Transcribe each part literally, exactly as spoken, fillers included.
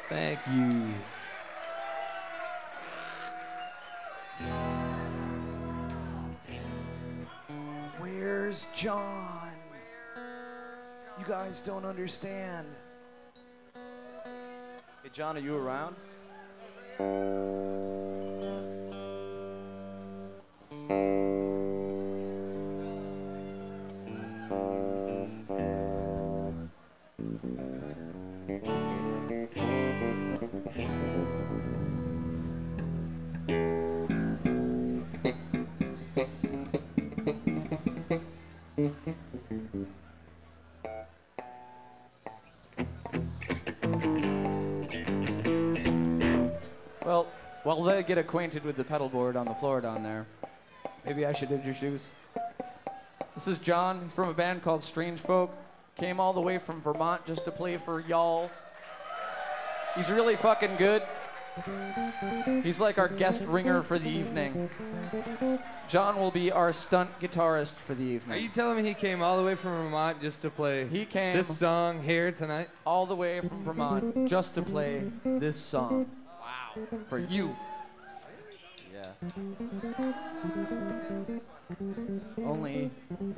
Thank you. Where's John? You guys don't understand. Hey, John, are you around? Well, while they get acquainted with the pedal board on the floor down there, maybe I should introduce. This is John. He's from a band called Strange Folk. Came all the way from Vermont just to play for y'all. He's really fucking good. He's like our guest ringer for the evening. John will be our stunt guitarist for the evening. Are you telling me he came all the way from Vermont just to play He came this song here tonight? all the way from Vermont just to play this song. Wow. For you. Yeah. Only.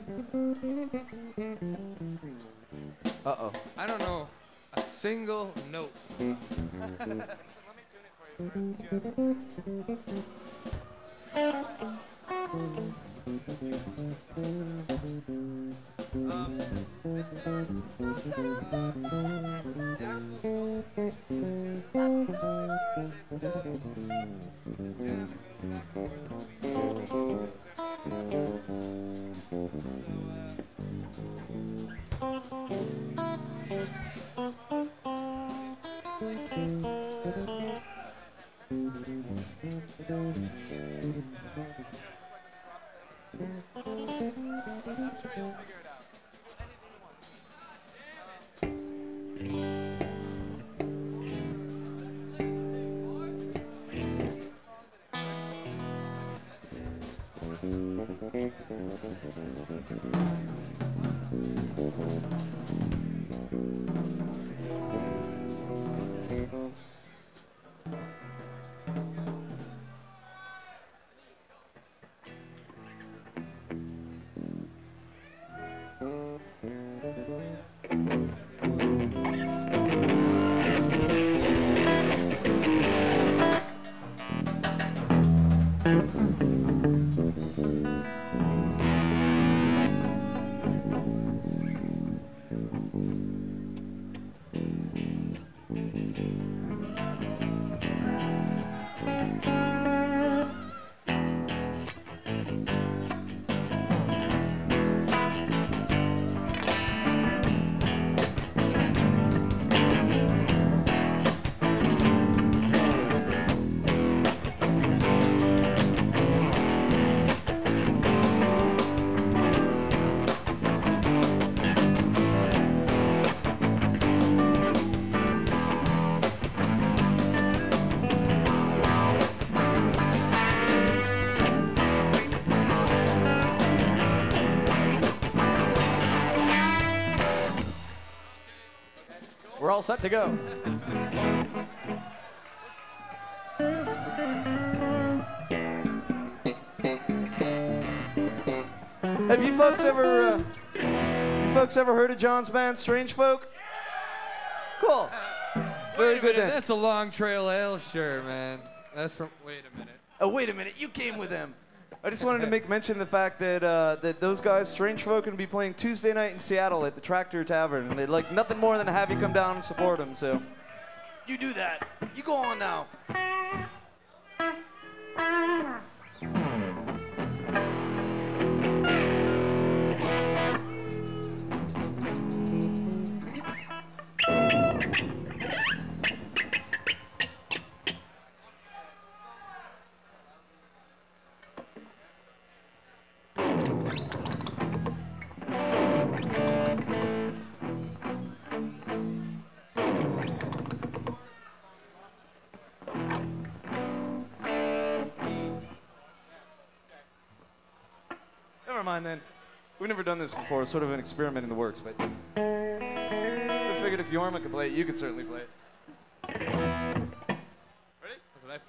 Uh-oh. I don't know a single note. We're all set to go. Have you folks ever, uh, you folks ever heard of John's band, Strange Folk? Cool. Very Wait a good minute, then. that's a Long Trail Ale, sure, man. That's from. Wait a minute. Oh, wait a minute, you came with them. I just wanted to make mention of the fact that uh, that those guys, Strange Folk, going to be playing Tuesday night in Seattle at the Tractor Tavern, and they'd like nothing more than to have you come down and support them. So, you do that. You go on now. Never mind then. We've never done this before. It's sort of an experiment in the works, but I figured if Yorma could play it, you could certainly play it.